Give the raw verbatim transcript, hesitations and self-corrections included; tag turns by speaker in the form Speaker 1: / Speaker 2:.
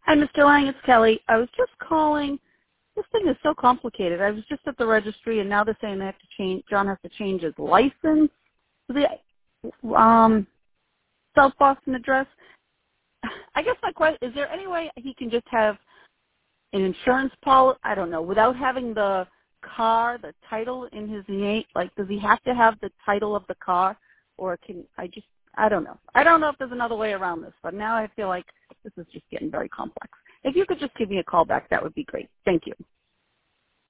Speaker 1: Hi, Mister Lang. It's Kelly. I was just calling. This thing is so complicated. I was just at the registry, and now they're saying they have to change. John has to change his license to the um, South Boston address. I guess my question is: there any way he can just have an insurance policy? I don't know, without having the car, the title in his name. Like, does he have to have the title of the car, or can I just? I don't know. I don't know if there's another way around this, but now I feel like this is just getting very complex. If you could just give me a call back, that would be great. Thank you.